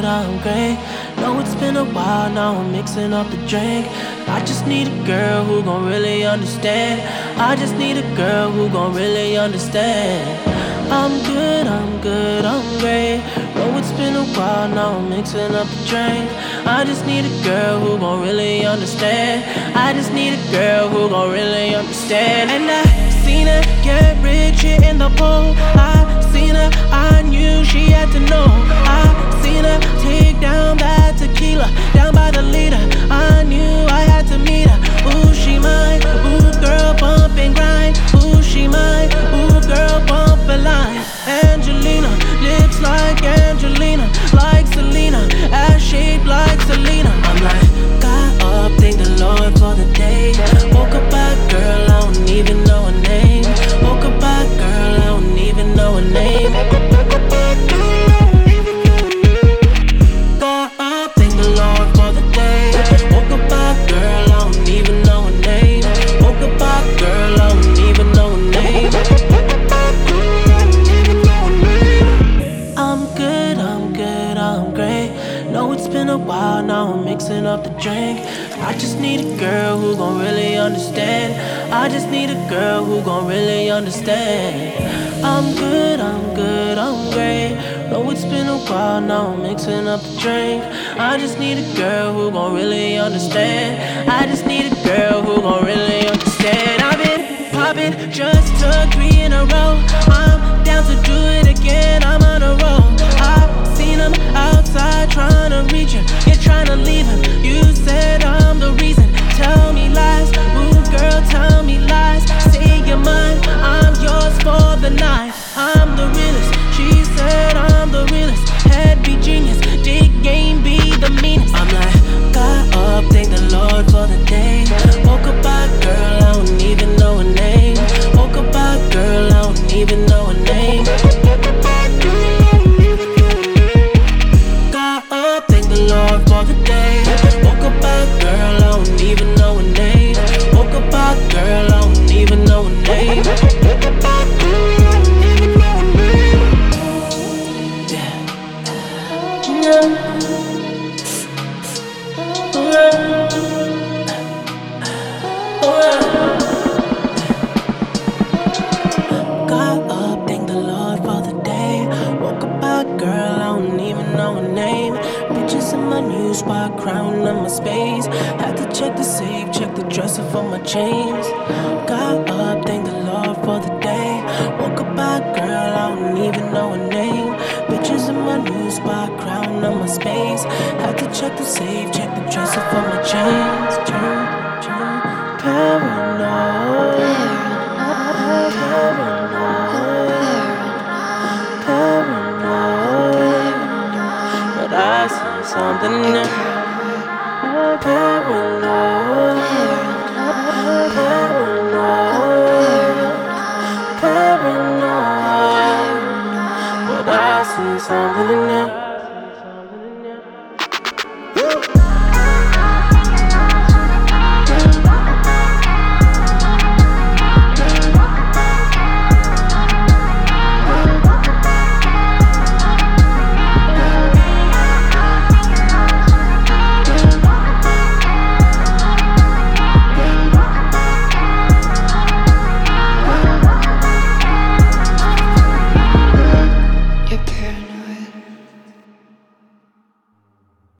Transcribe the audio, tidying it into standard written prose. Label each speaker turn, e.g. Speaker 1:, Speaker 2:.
Speaker 1: I'm great. Know it's been a while, now I'm mixing up the drink. I just need a girl who gon' really understand. I just need a girl who gon' really understand. I'm good, I'm good, I'm great. Know it's been a while, now I'm mixing up the drink. I just need a girl who gon' really understand. I just need a girl who gon' really understand. And I seen her get rich here in the pool. I seen her, I knew she had to know. I seen her take down that tequila, down by the leader. I knew I had to meet her. Ooh, she mine. Ooh, girl, bump and grind. Ooh, she mine. Ooh, girl, bump a line. Angelina, lips like Angelina, like Selena, ass shaped like Selena. I'm like, got up, thank the Lord for the day. Woke up by girl, I don't even know her name. Woke up by girl, I don't even know her name. Got up, thank the Lord for the day. Woke up by girl, I don't even know her name. Woke up by girl, I don't even know her name. I'm good, I'm good, I'm great. Know it's been a while, now I'm mixing up the drink. I just need a girl who gon' really understand. I just need a girl who gon' really understand. I'm good, I'm good, I'm great. Know it's been a while, now I'm mixing up the drink. I just need a girl who gon' really understand. I just need a girl who gon' really understand. I've been poppin', just took 3 in a row. I'm down to do it again, I'm on a roll. I seen him outside trying to reach him, yeah, trying to leave him. You said I'm the reason, tell me lies. Ooh, girl, tell me lies. Say you're mine, I'm yours for the night. I'm the realest, she said I'm the realest. Head be genius, dick game be the meanest. I'm like, got up, thank the Lord for the day. Woke up by girl, I don't even know her name. Woke up by girl, I don't even know her name. Got up, thank the Lord for the day. Woke up by girl, I don't even know her name. Woke up by girl, I don't even know her name. Got up, thank the Lord for the day. Woke up by girl, I don't even know her name. Bitches in my new spot, crown on my space. Had to check the safe, check the dresser for my chains. Got up, thank the Lord for the day. Woke up by girl, I don't even know her name. Bitches in my new spot, crown on my space. Had to check the safe, check the dresser for my chains. Paranoid. Paranoid, but I see something new. Paranoid, paranoid, but I see something new.